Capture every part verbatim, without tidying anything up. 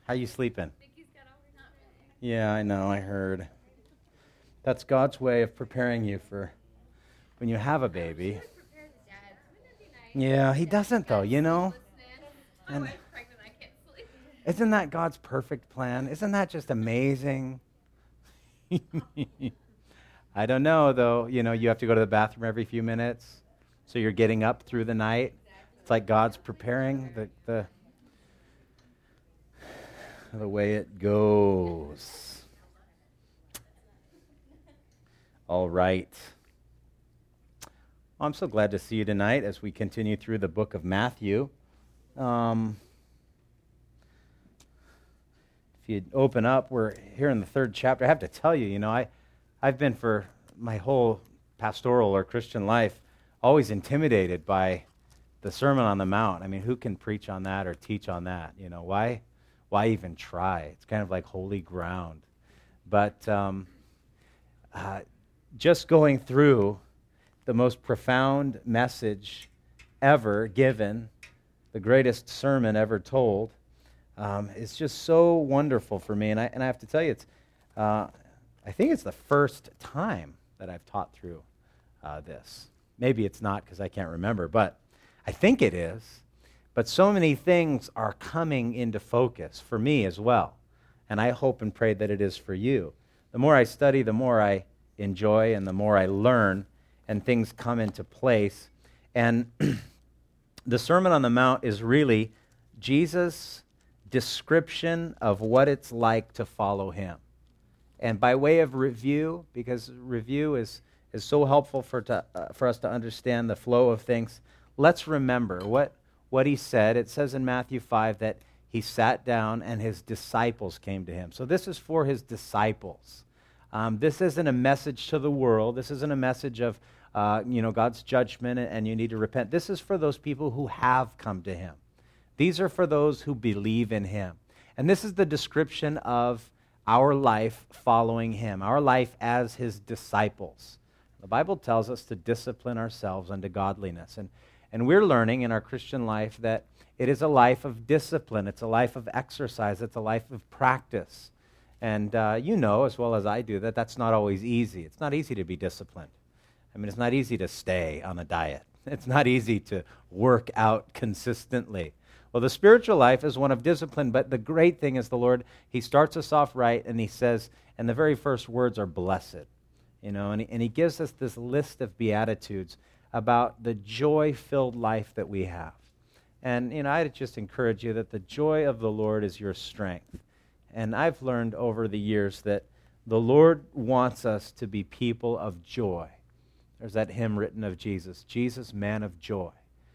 How you sleeping? Yeah, I know, I heard. That's God's way of preparing you for when you have a baby. Yeah, he doesn't though, you know? And isn't that God's perfect plan? Isn't that just amazing? I don't know though, you know, you have to go to the bathroom every few minutes, so you're getting up through the night. It's like God's preparing the the, the way it goes. All right. Well, I'm so glad to see you tonight as we continue through the book of Matthew. Um, if you open up, we're here in the third chapter. I have to tell you, you know, I, I've been for my whole pastoral or Christian life always intimidated by the Sermon on the Mount. I mean, who can preach on that or teach on that? You know, why, why even try? It's kind of like holy ground. But um, uh, just going through the most profound message ever given, the greatest sermon ever told, um, is just so wonderful for me. And I and I have to tell you, it's uh, I think it's the first time that I've taught through uh, this. Maybe it's not because I can't remember, but I think it is. But so many things are coming into focus for me as well. And I hope and pray that it is for you. The more I study, the more I enjoy, and the more I learn, and things come into place. And the Sermon on the Mount is really Jesus' description of what it's like to follow him. And by way of review, because review is, is so helpful for, to, uh, for us to understand the flow of things, let's remember what, what he said. It says in Matthew five that he sat down and his disciples came to him. So this is for his disciples. Um, this isn't a message to the world. This isn't a message of uh, you know, God's judgment and you need to repent. This is for those people who have come to him. These are for those who believe in him. And this is the description of our life following him, our life as his disciples. The Bible tells us to discipline ourselves unto godliness. And, and we're learning in our Christian life that it is a life of discipline. It's a life of exercise. It's a life of practice. And uh, you know as well as I do that that's not always easy. It's not easy to be disciplined. I mean, it's not easy to stay on a diet. It's not easy to work out consistently. Well, the spiritual life is one of discipline, but the great thing is the Lord, he starts us off right, and he says, and the very first words are blessed. You know, and he, and he gives us this list of beatitudes about the joy-filled life that we have. And, you know, I'd just encourage you that the joy of the Lord is your strength. And I've learned over the years that the Lord wants us to be people of joy. There's that hymn written of Jesus, Jesus, man of joy.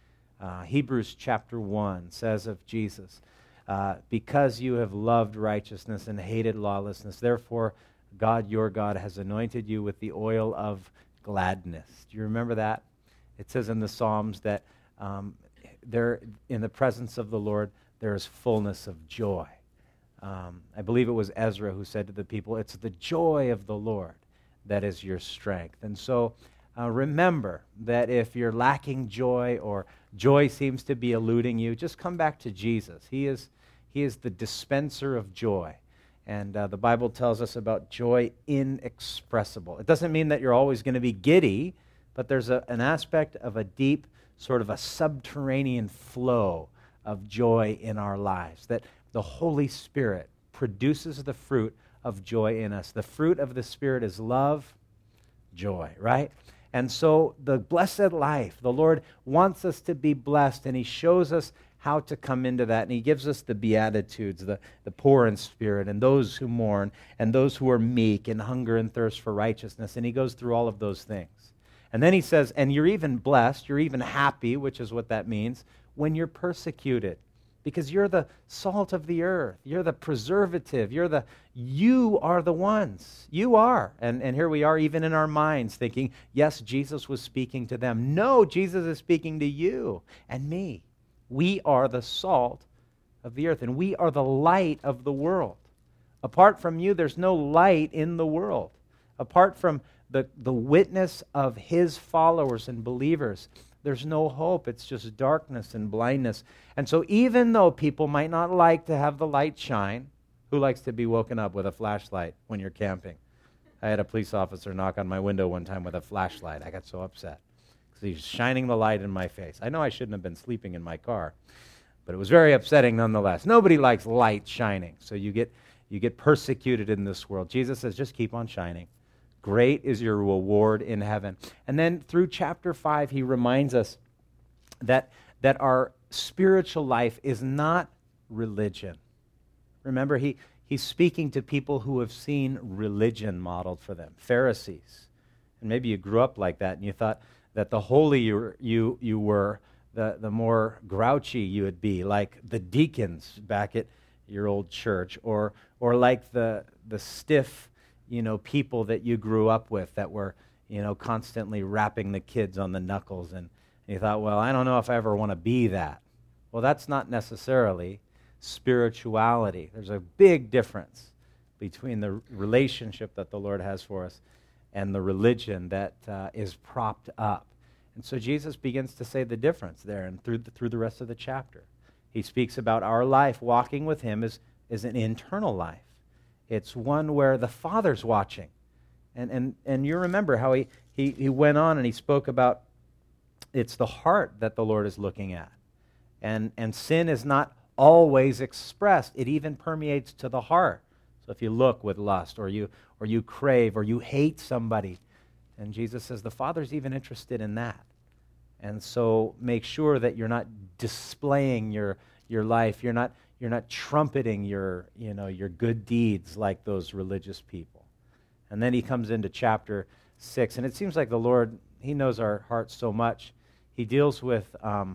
Uh, Hebrews chapter one says of Jesus, uh, because you have loved righteousness and hated lawlessness, therefore God, your God, has anointed you with the oil of gladness. Do you remember that? It says in the Psalms that um, there, in the presence of the Lord, there is fullness of joy. Um, I believe it was Ezra who said to the people, it's the joy of the Lord that is your strength. And so uh, remember that if you're lacking joy or joy seems to be eluding you, just come back to Jesus. He is, he is the dispenser of joy. And uh, the Bible tells us about joy inexpressible. It doesn't mean that you're always going to be giddy, but there's a, an aspect of a deep, sort of a subterranean flow of joy in our lives, that the Holy Spirit produces the fruit of joy in us. The fruit of the Spirit is love, joy, right? And so the blessed life, the Lord wants us to be blessed, and he shows us how to come into that. And he gives us the Beatitudes, the, the poor in spirit, and those who mourn, and those who are meek, and hunger and thirst for righteousness. And he goes through all of those things. And then he says, and you're even blessed, you're even happy, which is what that means, when you're persecuted. Because you're the salt of the earth. You're the preservative. You're the, you are the ones. You are. And, and here we are even in our minds thinking, yes, Jesus was speaking to them. No, Jesus is speaking to you and me. We are the salt of the earth, and we are the light of the world. Apart from you, there's no light in the world. Apart from the, the witness of his followers and believers, there's no hope. It's just darkness and blindness. And so even though people might not like to have the light shine, who likes to be woken up with a flashlight when you're camping? I had a police officer knock on my window one time with a flashlight. I got so upset because he's shining the light in my face. I know I shouldn't have been sleeping in my car, but it was very upsetting nonetheless. Nobody likes light shining, so you get you get persecuted in this world. Jesus says, just keep on shining. Great is your reward in heaven. And then through chapter five, he reminds us that, that our spiritual life is not religion. Remember, he, he's speaking to people who have seen religion modeled for them, Pharisees. And maybe you grew up like that and you thought that the holier you, you, you were, the, the more grouchy you would be, like the deacons back at your old church, or or like the the stiff, you know, people that you grew up with that were, you know, constantly rapping the kids on the knuckles, and you thought, well, I don't know if I ever want to be that. Well, that's not necessarily spirituality. There's a big difference between the relationship that the Lord has for us and the religion that uh, is propped up. And so Jesus begins to say the difference there, and through the, through the rest of the chapter. He speaks about our life. Walking with him is, is an internal life. It's one where the Father's watching. And and and you remember how he, he, he went on and he spoke about it's the heart that the Lord is looking at. And, and sin is not always expressed. It even permeates to the heart. So if you look with lust, or you or you crave, or you hate somebody, and Jesus says the Father's even interested in that. And so make sure that you're not displaying your your life. You're not you're not trumpeting your you know your good deeds like those religious people. And then he comes into chapter six, and it seems like the Lord, he knows our hearts so much. He deals with um,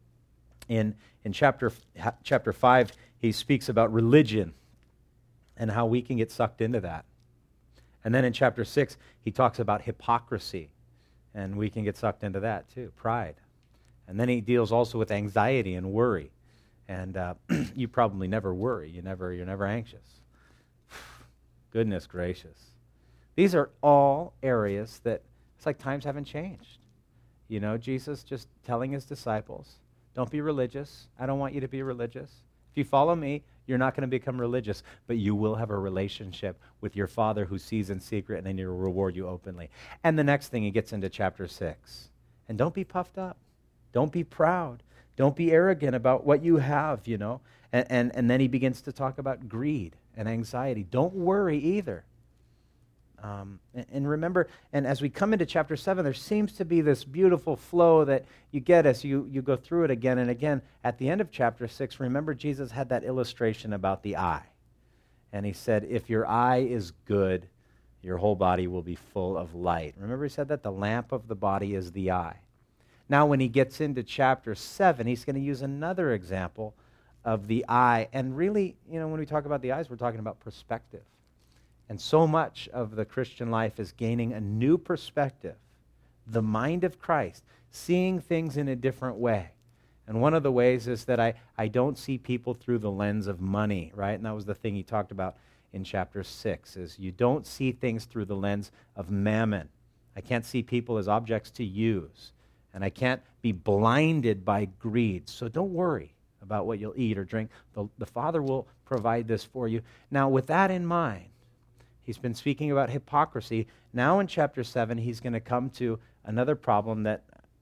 in in chapter chapter five. He speaks about religion and how we can get sucked into that. And then in chapter six, he talks about hypocrisy. And we can get sucked into that too, pride. And then he deals also with anxiety and worry. And uh, you probably never worry. You never, you're never anxious. Goodness gracious. These are all areas that it's like times haven't changed. You know, Jesus just telling his disciples, don't be religious. I don't want you to be religious. If you follow me, you're not going to become religious, but you will have a relationship with your Father who sees in secret, and then he'll reward you openly. And the next thing, he gets into chapter six. And don't be puffed up. Don't be proud. Don't be arrogant about what you have, you know. And, and, and then he begins to talk about greed and anxiety. Don't worry either. Um, and, and remember, and as we come into chapter seven, there seems to be this beautiful flow that you get as you, you go through it again and again. At the end of chapter six, remember Jesus had that illustration about the eye. And he said, if your eye is good, your whole body will be full of light. Remember he said that? The lamp of the body is the eye. Now when he gets into chapter seven, he's going to use another example of the eye. And really, you know, when we talk about the eyes, we're talking about perspective. And so much of the Christian life is gaining a new perspective, the mind of Christ, seeing things in a different way. And one of the ways is that I, I don't see people through the lens of money, right? And that was the thing he talked about in chapter six, is you don't see things through the lens of mammon. I can't see people as objects to use. And I can't be blinded by greed. So don't worry about what you'll eat or drink. The, the Father will provide this for you. Now, with that in mind, he's been speaking about hypocrisy. Now in chapter seven, he's going to come to another problem that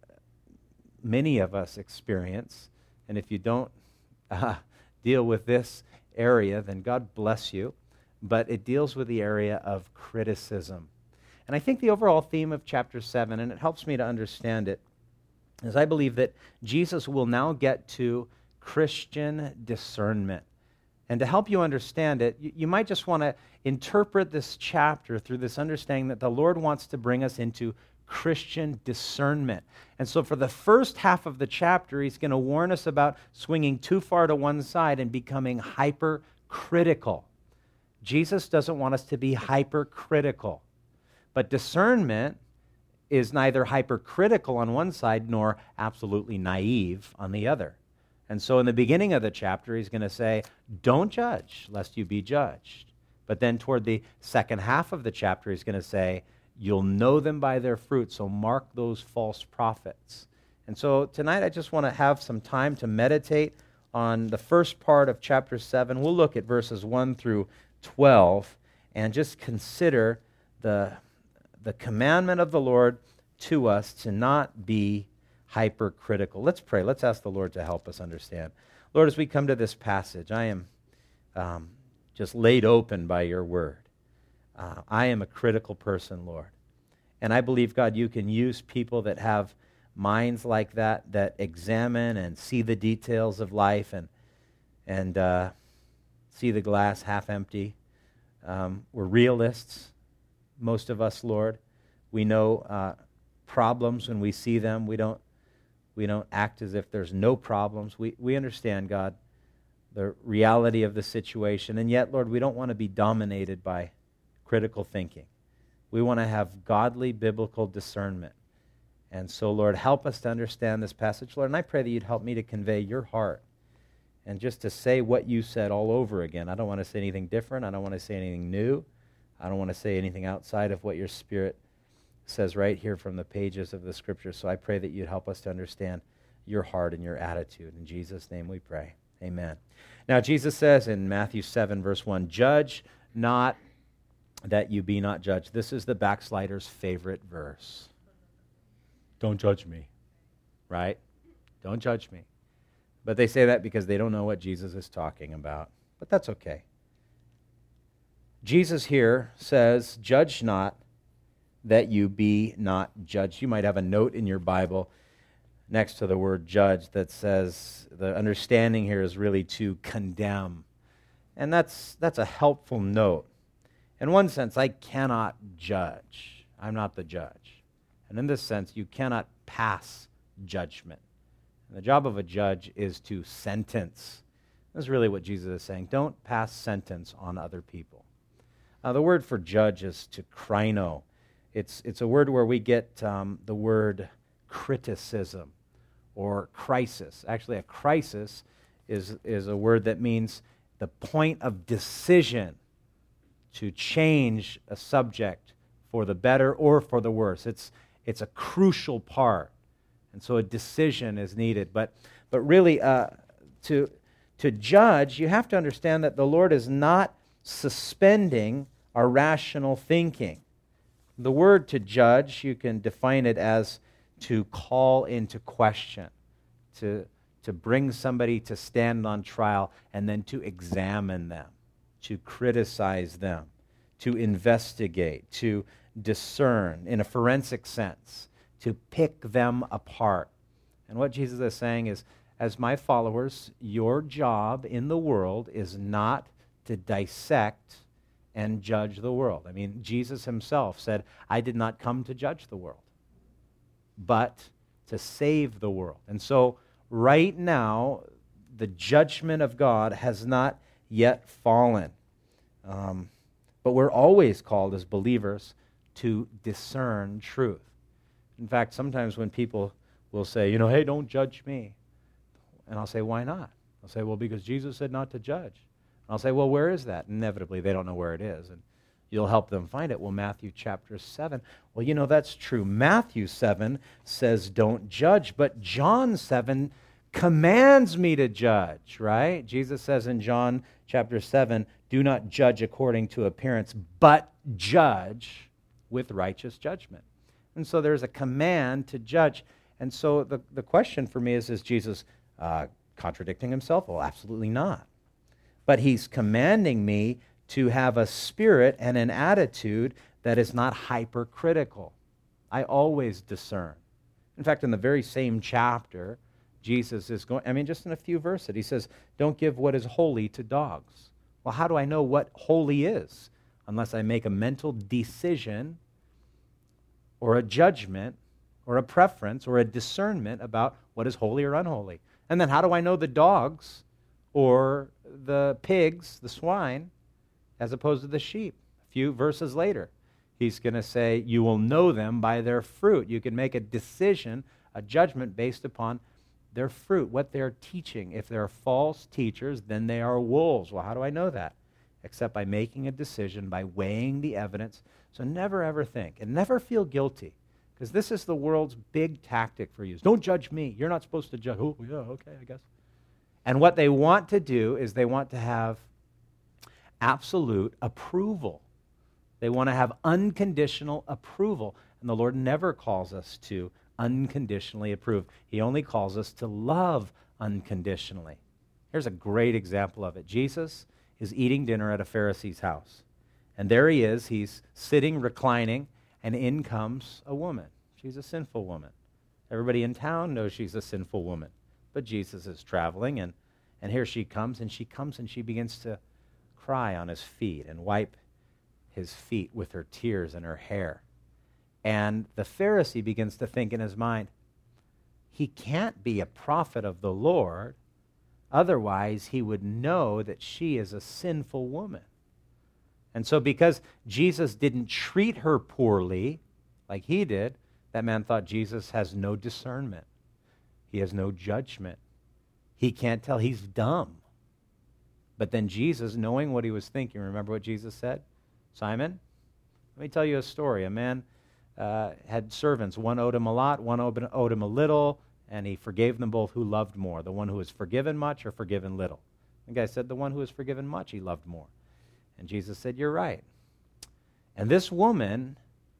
many of us experience. And if you don't uh, deal with this area, then God bless you. But it deals with the area of criticism. And I think the overall theme of chapter seven, and it helps me to understand it, is I believe that Jesus will now get to Christian discernment. And to help you understand it, you, you might just want to interpret this chapter through this understanding that the Lord wants to bring us into Christian discernment. And so for the first half of the chapter, he's going to warn us about swinging too far to one side and becoming hypercritical. Jesus doesn't want us to be hypercritical. But discernment is neither hypercritical on one side nor absolutely naive on the other. And so in the beginning of the chapter, he's going to say, don't judge, lest you be judged. But then toward the second half of the chapter, he's going to say, you'll know them by their fruit, so mark those false prophets. And so tonight I just want to have some time to meditate on the first part of chapter seven. We'll look at verses one through twelve and just consider the, the commandment of the Lord to us to not be hypercritical. Let's pray. Let's ask the Lord to help us understand. Lord, as we come to this passage, I am um, just laid open by your word. Uh, I am a critical person, Lord. And I believe, God, you can use people that have minds like that, that examine and see the details of life and and uh, see the glass half empty. Um, we're realists, most of us, Lord. We know uh, problems when we see them. We don't we don't act as if there's no problems. We we understand, God, the reality of the situation, and yet, Lord, we don't want to be dominated by critical thinking. We want to have godly biblical discernment. And so, Lord, help us to understand this passage, Lord. And I pray that you'd help me to convey your heart and just to say what you said all over again. I don't want to say anything different. I don't want to say anything new. I don't want to say anything outside of what your Spirit says right here from the pages of the Scripture. So I pray that you'd help us to understand your heart and your attitude. In Jesus' name we pray. Amen. Now, Jesus says in Matthew seven, verse one, "Judge not that you be not judged." This is the backslider's favorite verse. Don't judge me, right? Don't judge me. But they say that because they don't know what Jesus is talking about. But that's okay. Jesus here says, "Judge not that you be not judged." You might have a note in your Bible next to the word judge that says the understanding here is really to condemn. And that's that's a helpful note. In one sense, I cannot judge. I'm not the judge. And in this sense, you cannot pass judgment. And the job of a judge is to sentence. That's really what Jesus is saying. Don't pass sentence on other people. Uh, the word for judge is to krino. It's, it's a word where we get um, the word criticism or crisis. Actually, a crisis is, is a word that means the point of decision to change a subject for the better or for the worse. It's it's a crucial part, and so a decision is needed. But but really, uh, to to judge, you have to understand that the Lord is not suspending our rational thinking. The word to judge, you can define it as to call into question, to to bring somebody to stand on trial, and then to examine them, to criticize them, to investigate, to discern in a forensic sense, to pick them apart. And what Jesus is saying is, as my followers, your job in the world is not to dissect and judge the world. I mean, Jesus himself said, "I did not come to judge the world, but to save the world." And so right now, the judgment of God has not yet fallen. Um, but we're always called as believers to discern truth. In fact, sometimes when people will say, you know, "Hey, don't judge me," and I'll say, "Why not?" I'll say, "Well, because Jesus said not to judge." And I'll say, "Well, where is that?" Inevitably, they don't know where it is, and you'll help them find it. Well, Matthew chapter seven. Well, you know, that's true. Matthew seven says don't judge, but John seven commands me to judge, right? Jesus says in John chapter seven, "Do not judge according to appearance, but judge with righteous judgment." And so there's a command to judge. And so the, the question for me is, is Jesus uh, contradicting himself? Well, absolutely not. But he's commanding me to have a spirit and an attitude that is not hypercritical. I always discern. In fact, in the very same chapter, Jesus is going, I mean, just in a few verses, he says, "Don't give what is holy to dogs." Well, how do I know what holy is? Unless I make a mental decision or a judgment or a preference or a discernment about what is holy or unholy. And then how do I know the dogs or the pigs, the swine, as opposed to the sheep? A few verses later, he's going to say, "You will know them by their fruit." You can make a decision, a judgment based upon their fruit, what they're teaching. If they're false teachers, then they are wolves. Well, how do I know that? Except by making a decision, by weighing the evidence. So never ever think, and never feel guilty Because this is the world's big tactic for you. Don't judge me. You're not supposed to judge. Oh, yeah, okay, I guess. And what they want to do is they want to have absolute approval. They want to have unconditional approval. And the Lord never calls us to unconditionally approve. He only calls us to love unconditionally. Here's a great example of it. Jesus is eating dinner at a Pharisee's house. And there he is. He's sitting, reclining, and in comes a woman. She's a sinful woman. Everybody in town knows she's a sinful woman. But Jesus is traveling, and, and here she comes, and she comes and she begins to cry on his feet and wipe his feet with her tears and her hair. And the Pharisee begins to think in his mind, he can't be a prophet of the Lord, otherwise he would know that she is a sinful woman. And so because Jesus didn't treat her poorly like he did, that man thought Jesus has no discernment. He has no judgment. He can't tell. He's dumb. But then Jesus, knowing what he was thinking, remember what Jesus said? Simon, let me tell you a story. A man uh, had servants. One owed him a lot, one owed, owed him a little, and he forgave them both. Who loved more, the one who was forgiven much or forgiven little? The guy said, the one who was forgiven much, he loved more. And Jesus said, you're right. And this woman,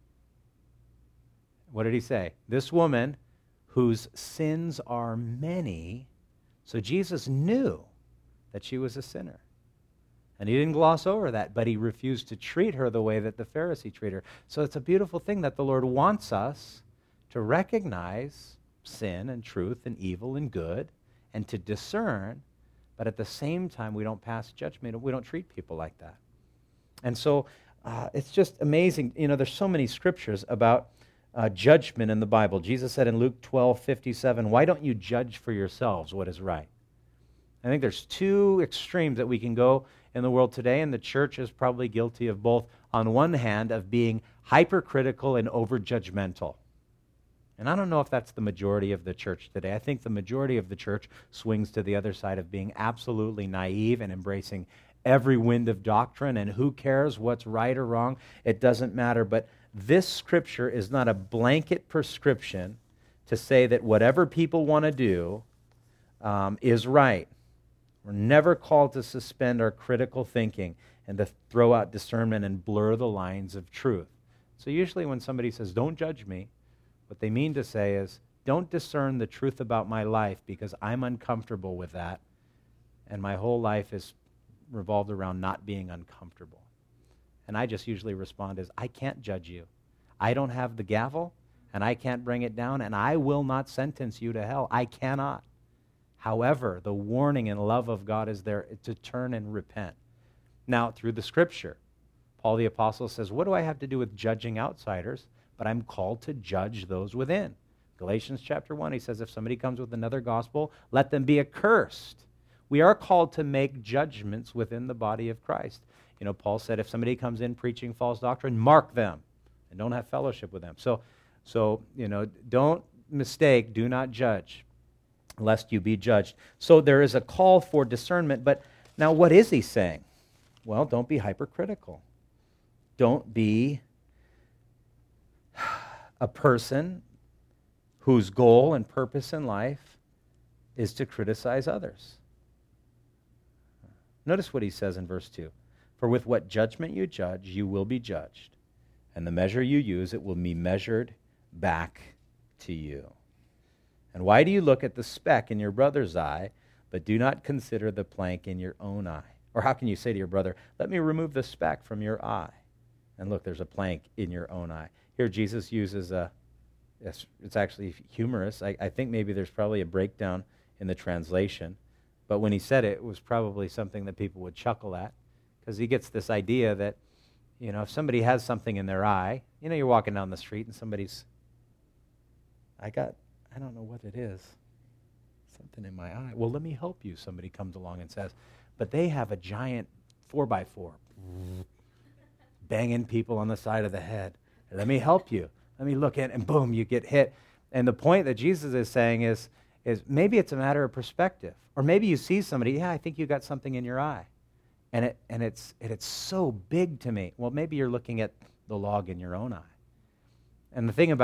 what did he say? This woman whose sins are many, so Jesus knew that she was a sinner. And he didn't gloss over that, but he refused to treat her the way that the Pharisee treated her. So it's a beautiful thing that the Lord wants us to recognize sin and truth and evil and good and to discern, but at the same time we don't pass judgment. We don't treat people like that. And so uh, it's just amazing. You know, there's so many scriptures about uh, judgment in the Bible. Jesus said in Luke twelve fifty-seven, why don't you judge for yourselves what is right? I think there's two extremes that we can go in the world today, and the church is probably guilty of both. On one hand, of being hypercritical and over-judgmental. And I don't know if that's the majority of the church today. I think the majority of the church swings to the other side of being absolutely naive and embracing every wind of doctrine, and who cares what's right or wrong? It doesn't matter. But this scripture is not a blanket prescription to say that whatever people want to do um, is right. We're never called to suspend our critical thinking and to throw out discernment and blur the lines of truth. So usually when somebody says, don't judge me, what they mean to say is, don't discern the truth about my life because I'm uncomfortable with that, and my whole life is revolved around not being uncomfortable. And I just usually respond as, I can't judge you. I don't have the gavel, and I can't bring it down, and I will not sentence you to hell. I cannot. However, the warning and love of God is there to turn and repent. Now, through the Scripture, Paul the Apostle says, what do I have to do with judging outsiders? But I'm called to judge those within. Galatians chapter one, he says, if somebody comes with another gospel, let them be accursed. We are called to make judgments within the body of Christ. You know, Paul said, if somebody comes in preaching false doctrine, mark them and don't have fellowship with them. So, so you know, don't mistake, do not judge, lest you be judged. So there is a call for discernment, but now what is he saying? Well, don't be hypercritical. Don't be a person whose goal and purpose in life is to criticize others. Notice what he says in verse two. For with what judgment you judge, you will be judged, and the measure you use, it will be measured back to you. And why do you look at the speck in your brother's eye, but do not consider the plank in your own eye? Or how can you say to your brother, let me remove the speck from your eye? And look, there's a plank in your own eye. Here Jesus uses a, it's, it's actually humorous. I, I think maybe there's probably a breakdown in the translation. But when he said it, it was probably something that people would chuckle at, because he gets this idea that, you know, if somebody has something in their eye, you know, you're walking down the street and somebody's, I got, I don't know what it is, something in my eye. Well, let me help you, somebody comes along and says. But they have a giant four by four, banging people on the side of the head. Let me help you. Let me look at it, and boom, you get hit. And the point that Jesus is saying is, is maybe it's a matter of perspective. Or maybe you see somebody, yeah, I think you got something in your eye. And it and it's and it's so big to me. Well, maybe you're looking at the log in your own eye. And the thing about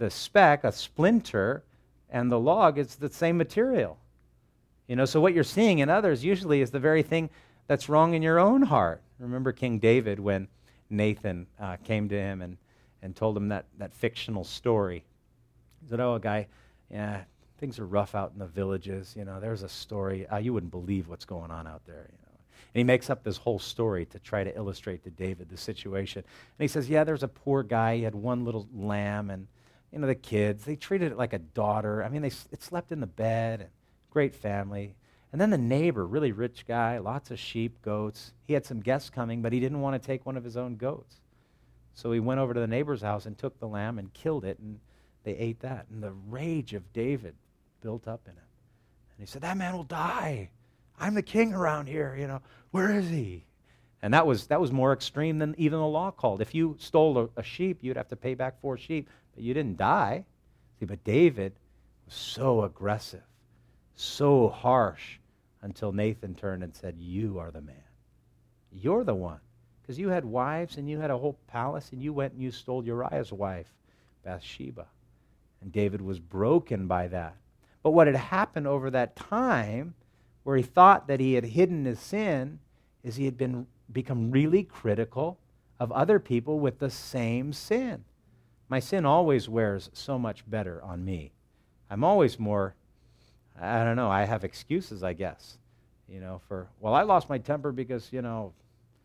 the speck, a splinter, and the log is the same material. You know, so what you're seeing in others usually is the very thing that's wrong in your own heart. Remember King David when Nathan uh, came to him and, and told him that, that fictional story. He said, oh, a guy, yeah, things are rough out in the villages. You know, there's a story. Uh, you wouldn't believe what's going on out there, you know. And he makes up this whole story to try to illustrate to David the situation. And he says, yeah, there's a poor guy. He had one little lamb, and, you know, the kids, they treated it like a daughter. I mean, they it slept in the bed, and great family. And then the neighbor, really rich guy, lots of sheep, goats. He had some guests coming, but he didn't want to take one of his own goats. So he went over to the neighbor's house and took the lamb and killed it, and they ate that. And the rage of David built up in him. And he said, that man will die. I'm the king around here, you know. Where is he? And that was that was more extreme than even the law called. If you stole a, a sheep, you'd have to pay back four sheep, but you didn't die. See, but David was so aggressive, so harsh, until Nathan turned and said, you are the man. You're the one. Because you had wives and you had a whole palace, and you went and you stole Uriah's wife, Bathsheba. And David was broken by that. But what had happened over that time, where he thought that he had hidden his sin, is he had been become really critical of other people with the same sin. My sin always wears so much better on me. I'm always more, I don't know, I have excuses, I guess, you know, for, well, I lost my temper because, you know,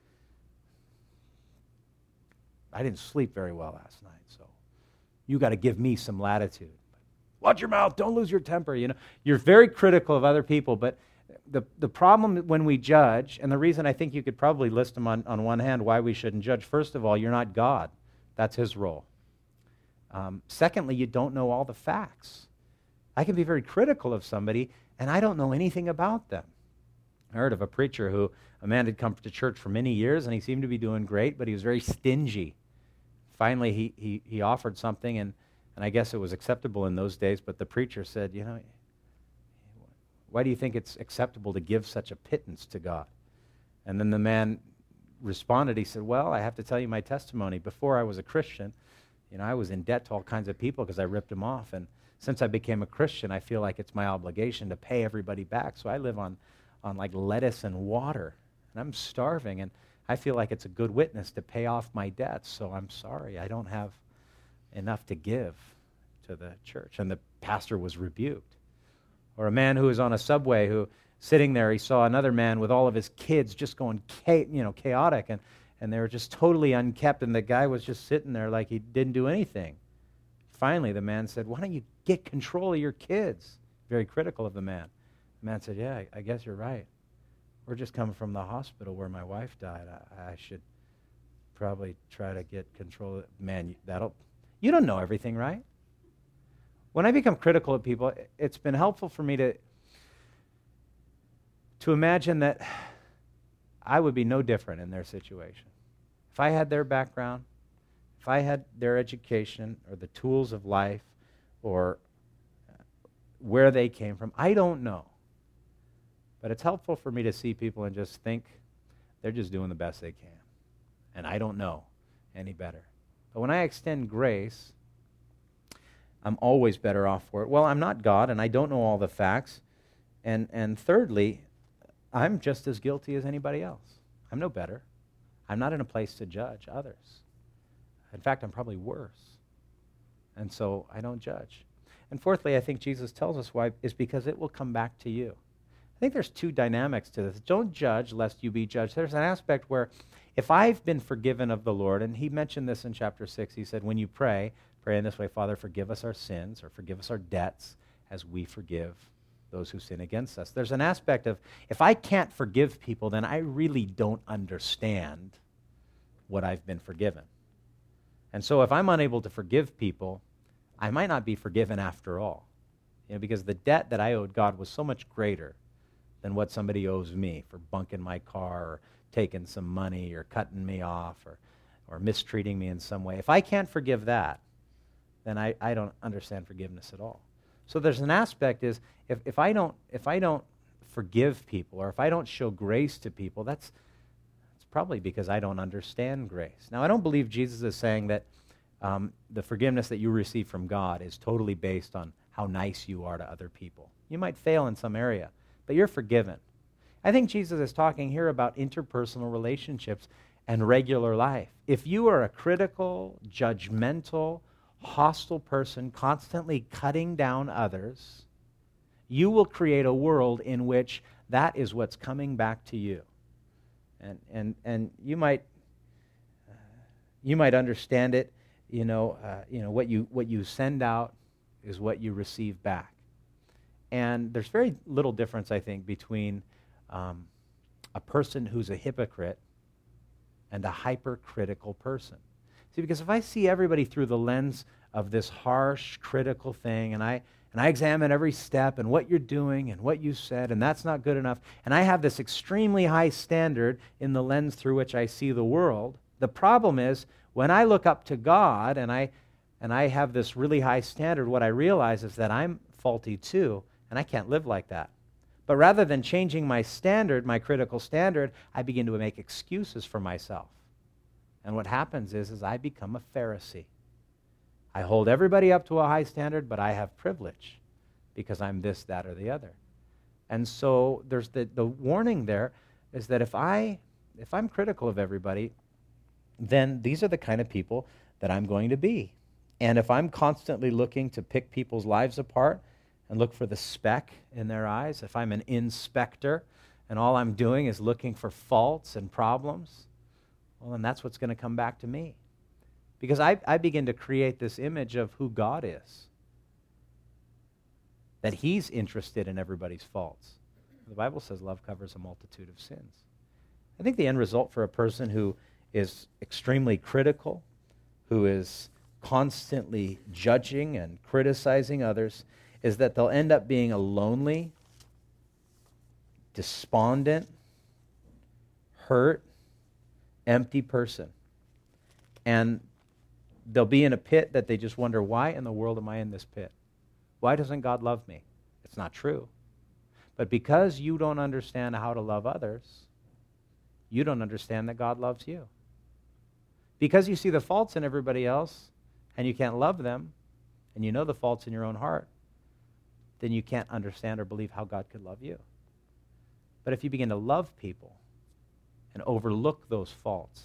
I didn't sleep very well last night, so you got to give me some latitude. Watch your mouth, don't lose your temper, you know. You're very critical of other people, but the, the problem when we judge, and the reason I think you could probably list them on, on one hand why we shouldn't judge, first of all, you're not God. That's his role. Um, secondly, you don't know all the facts. I can be very critical of somebody, and I don't know anything about them. I heard of a preacher who, a man had come to church for many years, and he seemed to be doing great, but he was very stingy. Finally, he he, he offered something, and, and I guess it was acceptable in those days, but the preacher said, you know, why do you think it's acceptable to give such a pittance to God? And then the man responded, he said, well, I have to tell you my testimony. Before I was a Christian, you know, I was in debt to all kinds of people because I ripped them off, and since I became a Christian, I feel like it's my obligation to pay everybody back. So I live on, on like lettuce and water, and I'm starving, and I feel like it's a good witness to pay off my debts. So I'm sorry, I don't have enough to give to the church. And the pastor was rebuked. Or a man who was on a subway who, sitting there, he saw another man with all of his kids just going, cha- you know, chaotic, and, and they were just totally unkept, and the guy was just sitting there like he didn't do anything. Finally, the man said, why don't you get control of your kids? Very critical of the man. The man said, yeah, I, I guess you're right. We're just coming from the hospital where my wife died. I, I should probably try to get control of it. Man, that'll, you don't know everything, right? When I become critical of people, it's been helpful for me to, to imagine that I would be no different in their situation. If I had their background, if I had their education or the tools of life or where they came from, I don't know. But it's helpful for me to see people and just think they're just doing the best they can. And I don't know any better. But when I extend grace, I'm always better off for it. Well, I'm not God, and I don't know all the facts. And and thirdly, I'm just as guilty as anybody else. I'm no better. I'm not in a place to judge others. In fact, I'm probably worse. And so I don't judge. And fourthly, I think Jesus tells us why, is because it will come back to you. I think there's two dynamics to this. Don't judge lest you be judged. There's an aspect where if I've been forgiven of the Lord, and he mentioned this in chapter six, he said, when you pray, pray in this way, Father, forgive us our sins, or forgive us our debts, as we forgive those who sin against us. There's an aspect of, if I can't forgive people, then I really don't understand what I've been forgiven. And so if I'm unable to forgive people, I might not be forgiven after all. You know, because the debt that I owed God was so much greater than what somebody owes me for bunking my car or taking some money or cutting me off or, or mistreating me in some way. If I can't forgive that, then I, I don't understand forgiveness at all. So there's an aspect is if, if I don't if I don't forgive people or if I don't show grace to people, that's, that's probably because I don't understand grace. Now, I don't believe Jesus is saying that um, the forgiveness that you receive from God is totally based on how nice you are to other people. You might fail in some area, but you're forgiven. I think Jesus is talking here about interpersonal relationships and regular life. If you are a critical, judgmental, hostile person constantly cutting down others, you will create a world in which that is what's coming back to you. And and and you might uh, you might understand it, you know, uh, you know what you what you send out is what you receive back. And there's very little difference, I think, between um, a person who's a hypocrite and a hypercritical person. See, because if I see everybody through the lens of this harsh, critical thing, and I and I examine every step and what you're doing and what you said, and that's not good enough, and I have this extremely high standard in the lens through which I see the world, the problem is when I look up to God and I and I have this really high standard, what I realize is that I'm faulty too, and I can't live like that. But rather than changing my standard, my critical standard, I begin to make excuses for myself. And what happens is, is I become a Pharisee. I hold everybody up to a high standard, but I have privilege because I'm this, that, or the other. And so there's the, the warning there is that if, I, if I'm critical of everybody, then these are the kind of people that I'm going to be. And if I'm constantly looking to pick people's lives apart and look for the speck in their eyes, if I'm an inspector and all I'm doing is looking for faults and problems, well, then that's what's going to come back to me. Because I, I begin to create this image of who God is, that he's interested in everybody's faults. The Bible says love covers a multitude of sins. I think the end result for a person who is extremely critical, who is constantly judging and criticizing others, is that they'll end up being a lonely, despondent, hurt, empty person. And they'll be in a pit that they just wonder, why in the world am I in this pit? Why doesn't God love me? It's not true. But because you don't understand how to love others, you don't understand that God loves you. Because you see the faults in everybody else and you can't love them, and you know the faults in your own heart, then you can't understand or believe how God could love you. But if you begin to love people and overlook those faults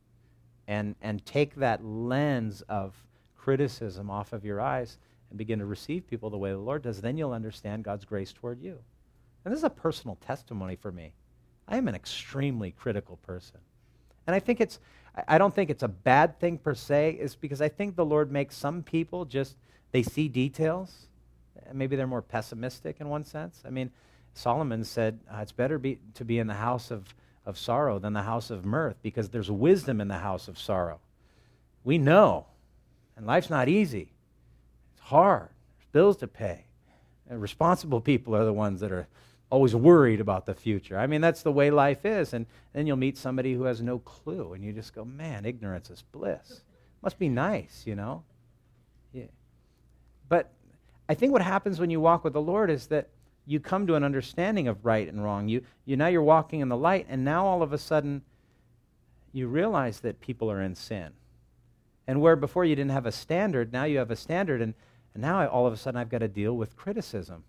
and, and take that lens of criticism off of your eyes and begin to receive people the way the Lord does, then you'll understand God's grace toward you. And this is a personal testimony for me. I am an extremely critical person. And I think it's, I don't think it's a bad thing per se, it's because I think the Lord makes some people just, they see details. Maybe they're more pessimistic in one sense. I mean, Solomon said, uh, it's better be, to be in the house of, of sorrow than the house of mirth, because there's wisdom in the house of sorrow. We know, and life's not easy. It's hard. There's bills to pay. And responsible people are the ones that are always worried about the future. I mean, that's the way life is. And then you'll meet somebody who has no clue, and you just go, man, ignorance is bliss. Must be nice, you know? Yeah. But I think what happens when you walk with the Lord is that you come to an understanding of right and wrong. You, you now you're walking in the light, and now all of a sudden you realize that people are in sin. And where before you didn't have a standard, now you have a standard, and, and now I, all of a sudden I've got to deal with criticism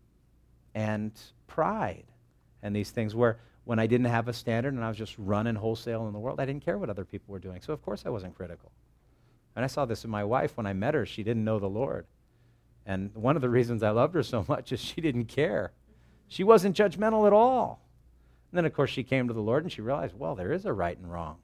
and pride and these things where when I didn't have a standard and I was just running wholesale in the world, I didn't care what other people were doing. So of course I wasn't critical. And I saw this in my wife. When I met her, she didn't know the Lord. And one of the reasons I loved her so much is she didn't care. She wasn't judgmental at all. And then, of course, she came to the Lord and she realized, well, there is a right and wrong.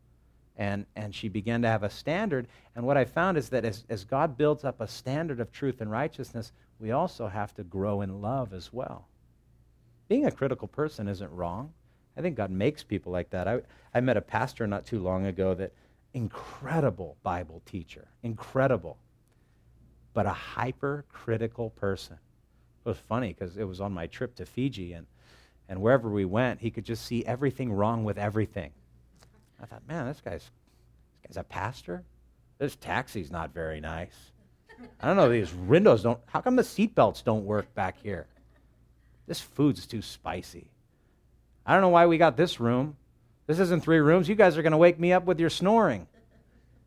And and she began to have a standard. And what I found is that as, as God builds up a standard of truth and righteousness, we also have to grow in love as well. Being a critical person isn't wrong. I think God makes people like that. I, I met a pastor not too long ago that incredible Bible teacher, incredible. But a hypercritical person. It was funny because it was on my trip to Fiji, and, and wherever we went, he could just see everything wrong with everything. I thought, man, this guy's, this guy's a pastor? This taxi's not very nice. I don't know, these windows don't, how come the seatbelts don't work back here? This food's too spicy. I don't know why we got this room. This isn't three rooms. You guys are going to wake me up with your snoring.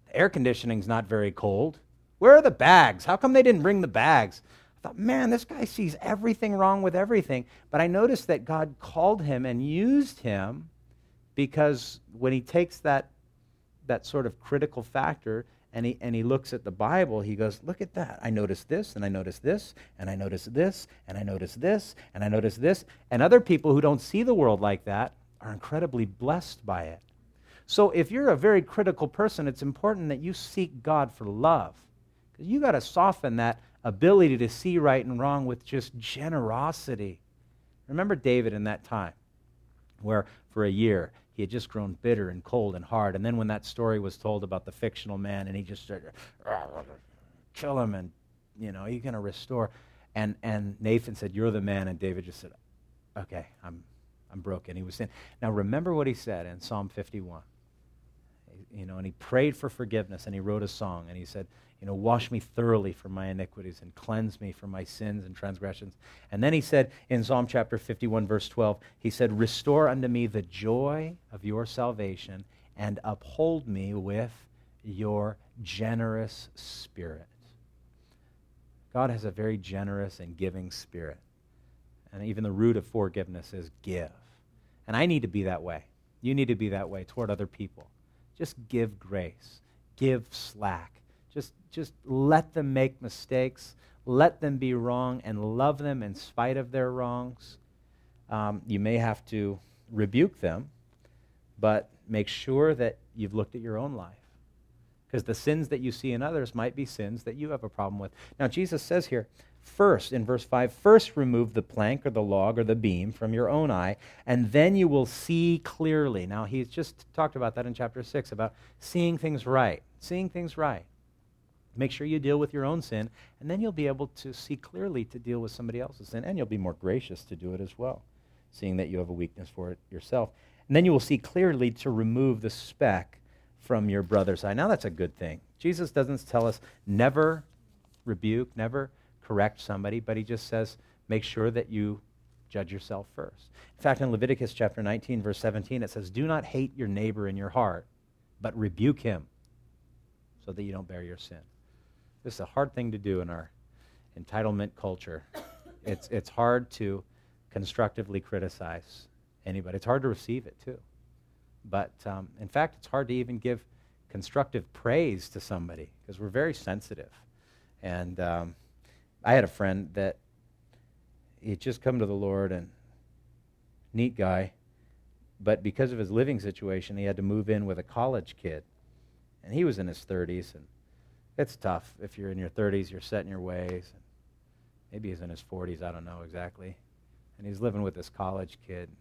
Air conditioning's not very cold. Where are the bags? How come they didn't bring the bags? I thought, man, this guy sees everything wrong with everything. But I noticed that God called him and used him because when he takes that, that sort of critical factor and he, and he looks at the Bible, he goes, look at that. I noticed this, and I noticed this, and I noticed this, and I noticed this, and I noticed this. And other people who don't see the world like that are incredibly blessed by it. So if you're a very critical person, it's important that you seek God for love. Because you got to soften that ability to see right and wrong with just generosity. Remember David in that time where for a year he had just grown bitter and cold and hard. And then when that story was told about the fictional man and he just started, kill him and, you know, you're going to restore. And and Nathan said, you're the man. And David just said, okay, I'm I'm broken. He was saying, now remember what he said in Psalm fifty-one. You know, and he prayed for forgiveness and he wrote a song and he said, you know, wash me thoroughly from my iniquities and cleanse me from my sins and transgressions. And then he said in Psalm chapter fifty-one, verse twelve, he said, restore unto me the joy of your salvation and uphold me with your generous spirit. God has a very generous and giving spirit. And even the root of forgiveness is give. And I need to be that way. You need to be that way toward other people. Just give grace. Give slack. Just, just let them make mistakes. Let them be wrong and love them in spite of their wrongs. Um, you may have to rebuke them, but make sure that you've looked at your own life. Because the sins that you see in others might be sins that you have a problem with. Now, Jesus says here, first, in verse five, first remove the plank or the log or the beam from your own eye, and then you will see clearly. Now, he's just talked about that in chapter six, about seeing things right, seeing things right. Make sure you deal with your own sin, and then you'll be able to see clearly to deal with somebody else's sin, and you'll be more gracious to do it as well, seeing that you have a weakness for it yourself. And then you will see clearly to remove the speck from your brother's eye. Now, that's a good thing. Jesus doesn't tell us never rebuke, never correct somebody, but he just says, make sure that you judge yourself first. In fact, in Leviticus chapter nineteen, verse seventeen, it says, do not hate your neighbor in your heart, but rebuke him so that you don't bear your sin. This is a hard thing to do in our entitlement culture. It's, it's hard to constructively criticize anybody. It's hard to receive it, too. But, um, in fact, it's hard to even give constructive praise to somebody because we're very sensitive. And um, I had a friend that he'd just come to the Lord, and neat guy, but because of his living situation, he had to move in with a college kid. And he was in his thirties, and it's tough. If you're in your thirties, you're set in your ways. Maybe he's in his forties, I don't know exactly. And he's living with this college kid.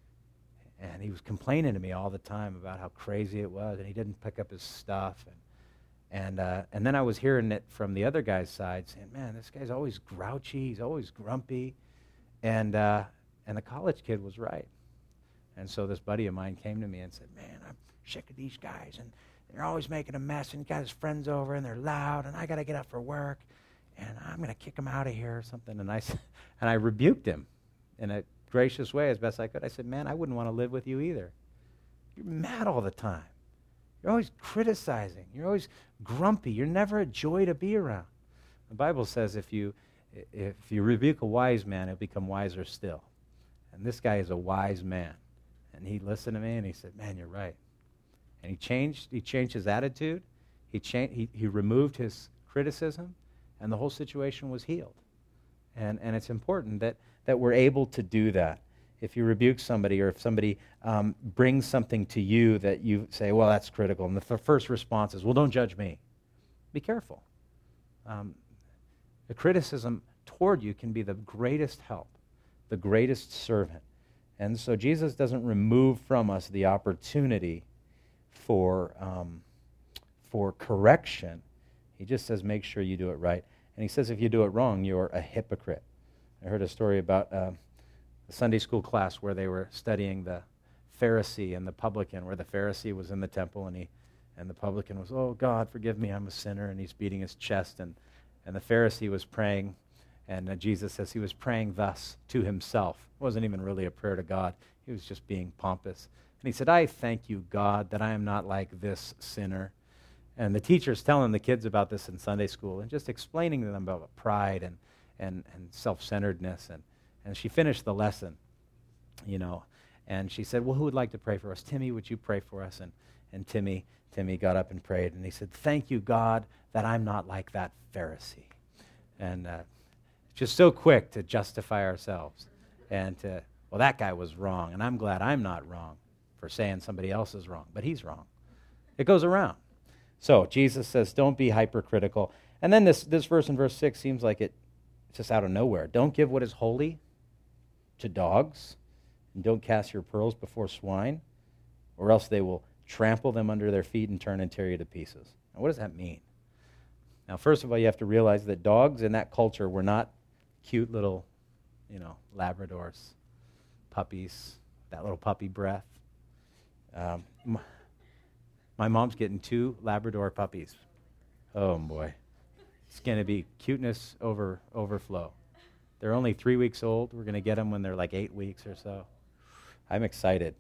And he was complaining to me all the time about how crazy it was, and he didn't pick up his stuff. And and uh, and then I was hearing it from the other guy's side, saying, man, this guy's always grouchy, he's always grumpy. And uh, and the college kid was right. And so this buddy of mine came to me and said, man, I'm sick of these guys, and they're always making a mess, and he got his friends over, and they're loud, and I got to get up for work, and I'm going to kick them out of here or something. And I, and I rebuked him in a gracious way as best I could. I said, man, I wouldn't want to live with you either. You're mad all the time. You're always criticizing. You're always grumpy. You're never a joy to be around. The Bible says if you if you rebuke a wise man, he'll become wiser still. And this guy is a wise man. And he listened to me, and he said, man, you're right. And he changed he changed his attitude. He changed he, he removed his criticism, and the whole situation was healed. And and it's important that, that we're able to do that. If you rebuke somebody, or if somebody um, brings something to you that you say, well, that's critical, and the f- first response is, well, don't judge me. Be careful. Um, the criticism toward you can be the greatest help, the greatest servant. And so Jesus doesn't remove from us the opportunity for um, for correction. He just says, make sure you do it right. And he says, if you do it wrong, you're a hypocrite. I heard a story about uh, a Sunday school class where they were studying the Pharisee and the publican, where the Pharisee was in the temple, and he and the publican was, oh, God, forgive me, I'm a sinner, and he's beating his chest. And, and the Pharisee was praying, and uh, Jesus says he was praying thus to himself. It wasn't even really a prayer to God. He was just being pompous. And he said, I thank you, God, that I am not like this sinner. And the teacher's telling the kids about this in Sunday school and just explaining to them about pride and, and, and self-centeredness. And, and she finished the lesson, you know, and she said, well, who would like to pray for us? Timmy, would you pray for us? And, and Timmy, Timmy got up and prayed, and he said, thank you, God, that I'm not like that Pharisee. And uh, just so quick to justify ourselves and to, well, that guy was wrong, and I'm glad I'm not wrong for saying somebody else is wrong, but he's wrong. It goes around. So Jesus says, don't be hypercritical. And then this, this verse in verse six seems like it, it's just out of nowhere. Don't give what is holy to dogs, and don't cast your pearls before swine, or else they will trample them under their feet and turn and tear you to pieces. Now, what does that mean? Now, first of all, you have to realize that dogs in that culture were not cute little, you know, Labradors, puppies, that little puppy breath. Um, my, my mom's getting two Labrador puppies. Oh, boy. It's going to be cuteness over overflow. They're only three weeks old. We're going to get them when they're like eight weeks or so. I'm excited.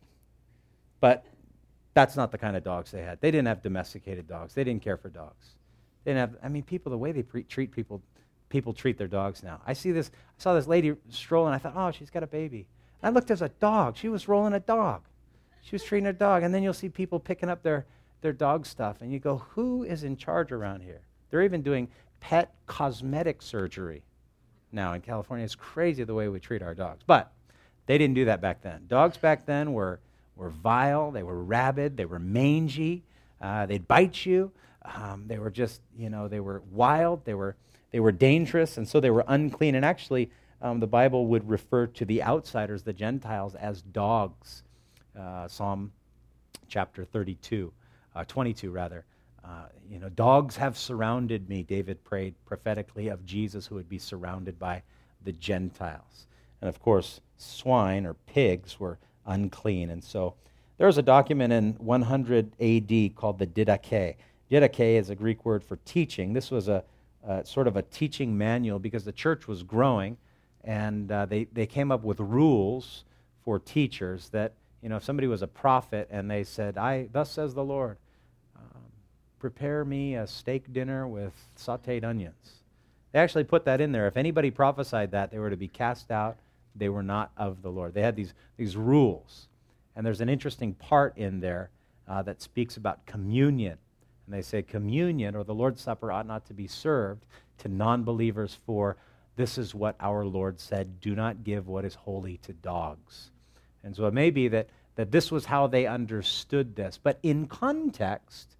But that's not the kind of dogs they had. They didn't have domesticated dogs. They didn't care for dogs. They didn't have, I mean, people, the way they pre- treat people, people treat their dogs now. I see this, I saw this lady strolling. I thought, oh, she's got a baby. And I looked as a dog. She was rolling a dog. She was treating her dog. And then you'll see people picking up their, their dog stuff. And you go, who is in charge around here? They're even doing pet cosmetic surgery now in California. It's crazy the way we treat our dogs. But they didn't do that back then. Dogs back then were, were vile. They were rabid. They were mangy. Uh, they'd bite you. Um, they were just, you know, they were wild. They were they were dangerous, and so they were unclean. And actually, um, the Bible would refer to the outsiders, the Gentiles, as dogs. Uh, Psalm chapter thirty-two, uh, twenty-two rather. Uh, you know, dogs have surrounded me, David prayed prophetically of Jesus who would be surrounded by the Gentiles. And of course, swine or pigs were unclean. And so there's a document in one hundred A D called the Didache. Didache is a Greek word for teaching. This was a uh, sort of a teaching manual because the church was growing, and uh, they, they came up with rules for teachers that, you know, if somebody was a prophet and they said, I, thus says the Lord, um, prepare me a steak dinner with sauteed onions. They actually put that in there. If anybody prophesied that, they were to be cast out. They were not of the Lord. They had these, these rules. And there's an interesting part in there uh, that speaks about communion. And they say communion, or the Lord's Supper, ought not to be served to non-believers, for this is what our Lord said, do not give what is holy to dogs. And so it may be that, that this was how they understood this. But in context,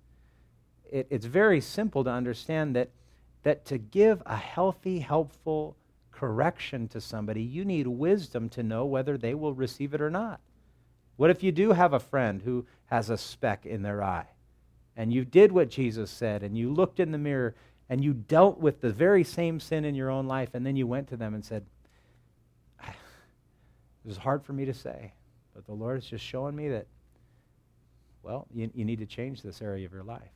it, it's very simple to understand that, that to give a healthy, helpful correction to somebody, you need wisdom to know whether they will receive it or not. What if you do have a friend who has a speck in their eye, and you did what Jesus said, and you looked in the mirror, and you dealt with the very same sin in your own life, and then you went to them and said, it was hard for me to say, but the Lord is just showing me that, well, you, you need to change this area of your life.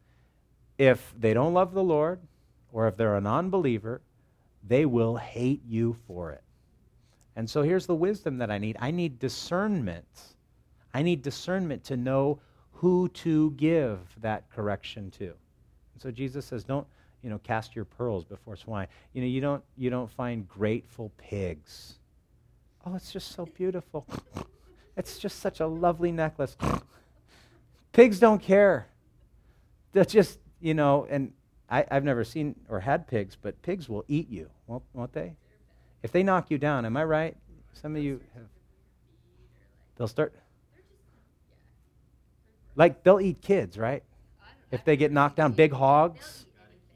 If they don't love the Lord, or if they're a non-believer, they will hate you for it. And so here's the wisdom that I need. I need discernment. I need discernment to know who to give that correction to. And so Jesus says, don't, you know, cast your pearls before swine. You know, you don't you don't find grateful pigs. Oh, it's just so beautiful. It's just such a lovely necklace. Pigs don't care. They're just, you know, and I, I've never seen or had pigs, but pigs will eat you, won't, won't they? If they knock you down, am I right? Some of you have, they'll start, like they'll eat kids, right? If they get knocked down, big hogs,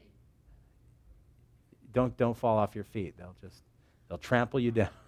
don't don't fall off your feet. They'll just, they'll trample you down.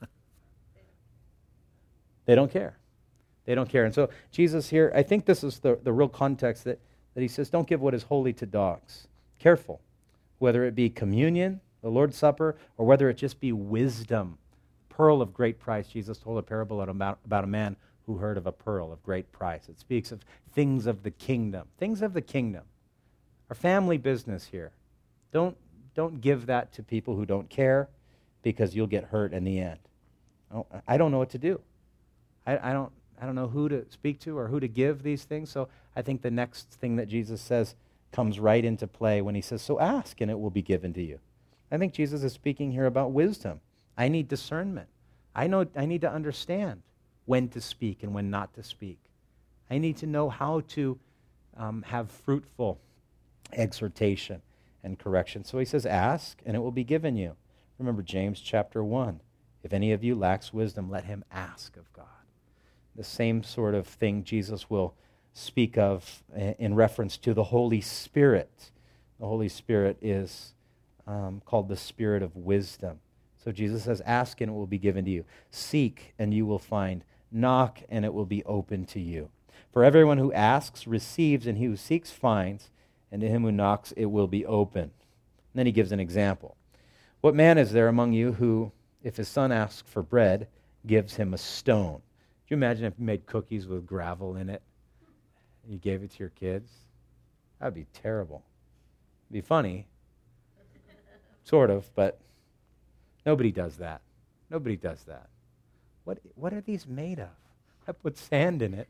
They don't care. They don't care. And so Jesus here, I think this is the, the real context that, that he says, don't give what is holy to dogs. Careful, whether it be communion, the Lord's Supper, or whether it just be wisdom. Pearl of great price. Jesus told a parable about, about a man who heard of a pearl of great price. It speaks of things of the kingdom. Things of the kingdom. Our family business here. Don't, don't give that to people who don't care, because you'll get hurt in the end. I don't know what to do. I, I don't I don't know who to speak to or who to give these things. So I think the next thing that Jesus says comes right into play when he says, so ask and it will be given to you. I think Jesus is speaking here about wisdom. I need discernment. I know I need to understand when to speak and when not to speak. I need to know how to um, have fruitful exhortation and correction. So he says, ask and it will be given you. Remember James chapter one. If any of you lacks wisdom, let him ask of God. The same sort of thing Jesus will speak of in reference to the Holy Spirit. The Holy Spirit is um, called the Spirit of wisdom. So Jesus says, ask and it will be given to you. Seek and you will find. Knock and it will be open to you. For everyone who asks receives, and he who seeks finds, and to him who knocks it will be open. And then he gives an example. What man is there among you who, if his son asks for bread, gives him a stone? Could you imagine if you made cookies with gravel in it and you gave it to your kids? That would be terrible. It'd be funny, sort of, but nobody does that. Nobody does that. What what are these made of? I put sand in it.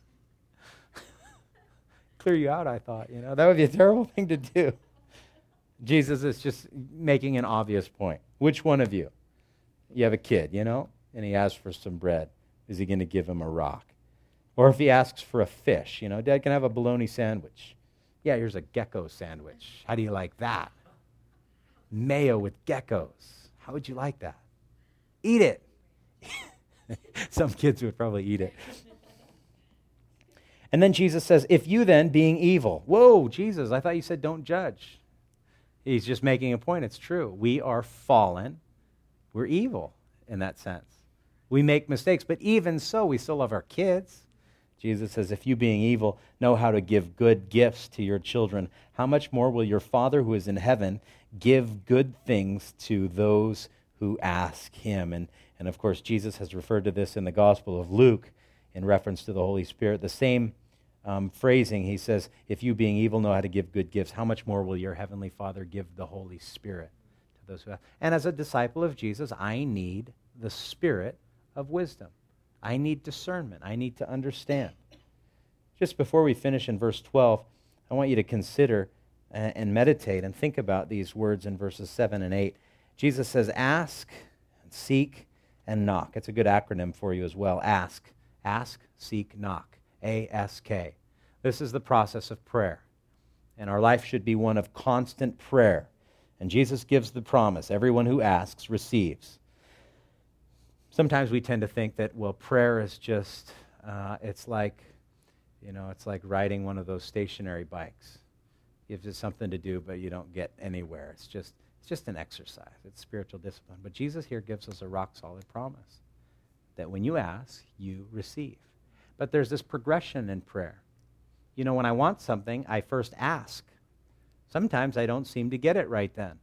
Clear you out, I thought. You know, that would be a terrible thing to do. Jesus is just making an obvious point. Which one of you? You have a kid, you know, and he asks for some bread. Is he going to give him a rock? Or if he asks for a fish, you know, Dad, can I have a bologna sandwich? Yeah, here's a gecko sandwich. How do you like that? Mayo with geckos. How would you like that? Eat it. Some kids would probably eat it. And then Jesus says, if you then, being evil, whoa, Jesus, I thought you said don't judge. He's just making a point. It's true. We are fallen. We're evil in that sense. We make mistakes, but even so, we still love our kids. Jesus says, if you being evil know how to give good gifts to your children, how much more will your Father who is in heaven give good things to those who ask him? And, and of course, Jesus has referred to this in the Gospel of Luke in reference to the Holy Spirit. The same um, phrasing, he says, if you being evil know how to give good gifts, how much more will your heavenly Father give the Holy Spirit to those who ask? And as a disciple of Jesus, I need the Spirit of wisdom. I need discernment. I need to understand. Just before we finish in verse twelve, I want you to consider and meditate and think about these words in verses seven and eight. Jesus says, ask, and seek, and knock. It's a good acronym for you as well. Ask. Ask, seek, knock. A S K. This is the process of prayer. And our life should be one of constant prayer. And Jesus gives the promise, everyone who asks receives. Sometimes we tend to think that, well, prayer is just, uh, it's like, you know, it's like riding one of those stationary bikes. Gives you something to do, but you don't get anywhere. It's just, it's just an exercise. It's spiritual discipline. But Jesus here gives us a rock-solid promise that when you ask, you receive. But there's this progression in prayer. You know, when I want something, I first ask. Sometimes I don't seem to get it right then.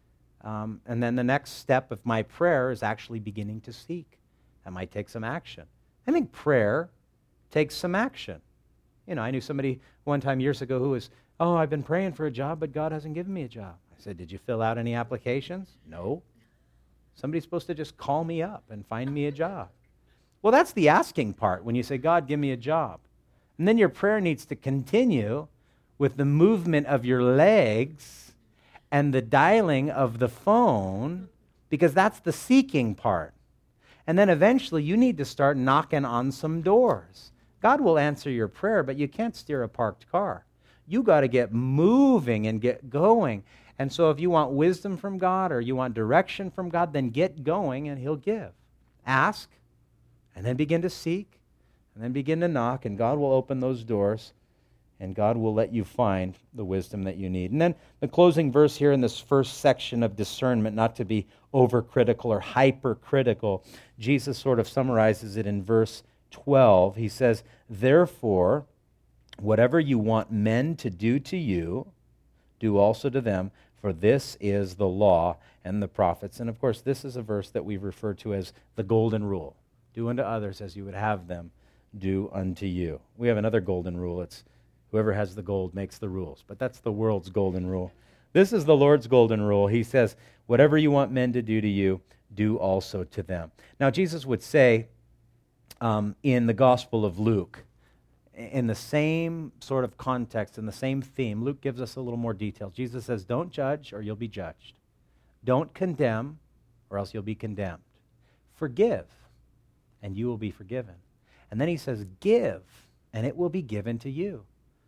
Um, and then the next step of my prayer is actually beginning to seek. That might take some action. I think prayer takes some action. You know, I knew somebody one time years ago who was, oh, I've been praying for a job, but God hasn't given me a job. I said, did you fill out any applications? No. Somebody's supposed to just call me up and find me a job. Well, that's the asking part when you say, God, give me a job. And then your prayer needs to continue with the movement of your legs and the dialing of the phone, because that's the seeking part. And then eventually you need to start knocking on some doors. God will answer your prayer, but you can't steer a parked car. You got to get moving and get going. And so if you want wisdom from God or you want direction from God, then get going and he'll give. Ask, and then begin to seek, and then begin to knock, and God will open those doors, and God will let you find the wisdom that you need. And then the closing verse here in this first section of discernment, not to be overcritical or hypercritical, Jesus sort of summarizes it in verse twelve. He says, therefore, whatever you want men to do to you, do also to them, for this is the law and the prophets. And of course, this is a verse that we refer to as the golden rule. Do unto others as you would have them do unto you. We have another golden rule. It's whoever has the gold makes the rules. But that's the world's golden rule. This is the Lord's golden rule. He says, whatever you want men to do to you, do also to them. Now, Jesus would say um, in the Gospel of Luke, in the same sort of context, in the same theme, Luke gives us a little more detail. Jesus says, don't judge or you'll be judged. Don't condemn or else you'll be condemned. Forgive and you will be forgiven. And then he says, give and it will be given to you.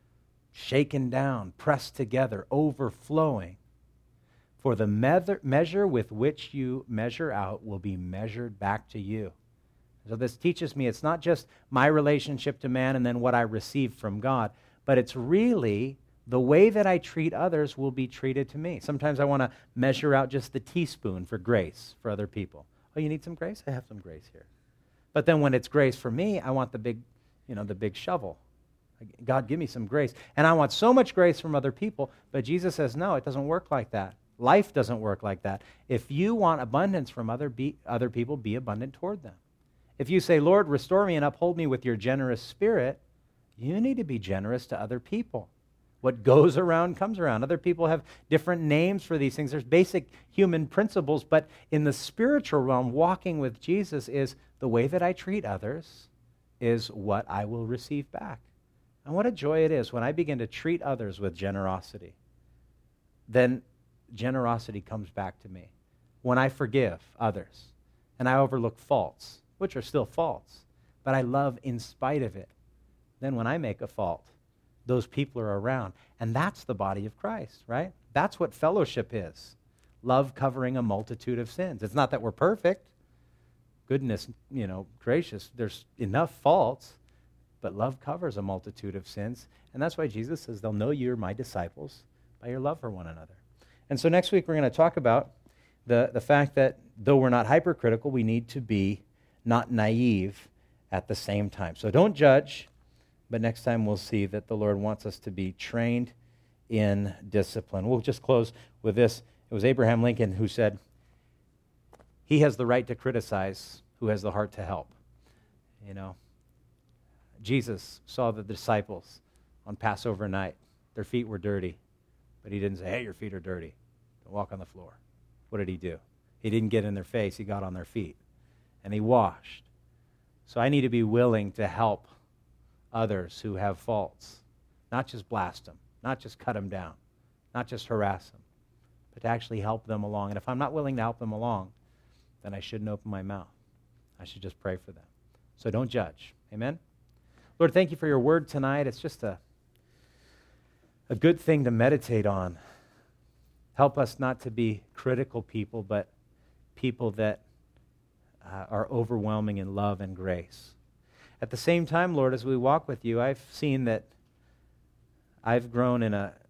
Shaken down, pressed together, overflowing. For the me- measure with which you measure out will be measured back to you. So this teaches me it's not just my relationship to man and then what I receive from God, but it's really the way that I treat others will be treated to me. Sometimes I want to measure out just the teaspoon for grace for other people. Oh, you need some grace? I have some grace here. But then when it's grace for me, I want the big, you know, the big shovel. God, give me some grace. And I want so much grace from other people, but Jesus says, no, it doesn't work like that. Life doesn't work like that. If you want abundance from other, be, other people, be abundant toward them. If you say, Lord, restore me and uphold me with your generous spirit, you need to be generous to other people. What goes around comes around. Other people have different names for these things. There's basic human principles, but in the spiritual realm, walking with Jesus is the way that I treat others is what I will receive back. And what a joy it is when I begin to treat others with generosity. Then generosity comes back to me. When I forgive others and I overlook faults, which are still faults, but I love in spite of it. Then when I make a fault, those people are around. And that's the body of Christ, right? That's what fellowship is. Love covering a multitude of sins. It's not that we're perfect. Goodness, you know, gracious, there's enough faults, but love covers a multitude of sins. And that's why Jesus says they'll know you're my disciples by your love for one another. And so next week we're going to talk about the, the fact that though we're not hypercritical, we need to be not naive at the same time. So don't judge, but next time we'll see that the Lord wants us to be trained in discipline. We'll just close with this. It was Abraham Lincoln who said, he has the right to criticize who has the heart to help. You know, Jesus saw the disciples on Passover night. Their feet were dirty, but he didn't say, hey, your feet are dirty. Don't walk on the floor. What did he do? He didn't get in their face. He got on their feet. And he washed. So I need to be willing to help others who have faults. Not just blast them, not just cut them down, not just harass them, but to actually help them along. And if I'm not willing to help them along, then I shouldn't open my mouth. I should just pray for them. So don't judge. Amen? Lord, thank you for your word tonight. It's just a, a good thing to meditate on. Help us not to be critical people, but people that Uh, are overwhelming in love and grace. At the same time, Lord, as we walk with you, I've seen that I've grown in a,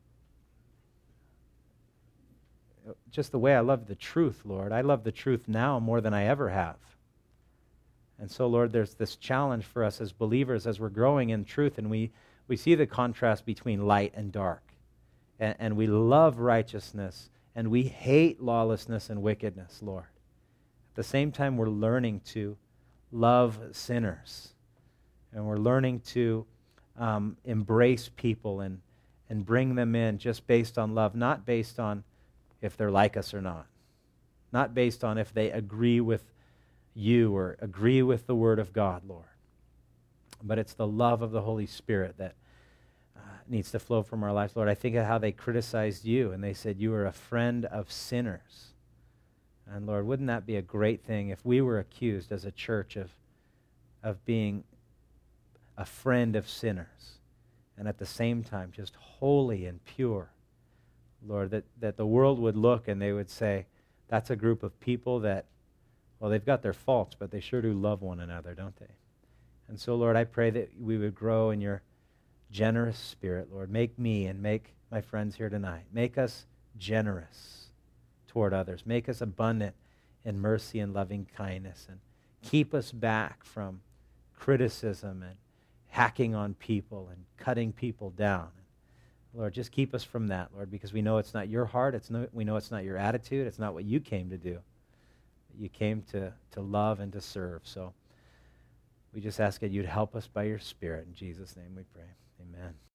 just the way I love the truth, Lord. I love the truth now more than I ever have. And so, Lord, there's this challenge for us as believers as we're growing in truth, and we, we see the contrast between light and dark. And, and we love righteousness, and we hate lawlessness and wickedness, Lord. At the same time, we're learning to love sinners. And we're learning to um, embrace people and, and bring them in just based on love, not based on if they're like us or not. Not based on if they agree with you or agree with the Word of God, Lord. But it's the love of the Holy Spirit that uh, needs to flow from our lives, Lord. I think of how they criticized you, and they said you are a friend of sinners. And Lord, wouldn't that be a great thing if we were accused as a church of, of being a friend of sinners and at the same time just holy and pure? Lord, that, that the world would look and they would say, that's a group of people that, well, they've got their faults, but they sure do love one another, don't they? And so, Lord, I pray that we would grow in your generous spirit, Lord. Make me and make my friends here tonight. Make us generous toward others. Make us abundant in mercy and loving kindness, and keep us back from criticism and hacking on people and cutting people down. Lord, just keep us from that, Lord, because we know it's not your heart. It's no, we know it's not your attitude. It's not what you came to do. You came to, to love and to serve. So we just ask that you'd help us by your Spirit. In Jesus' name we pray. Amen.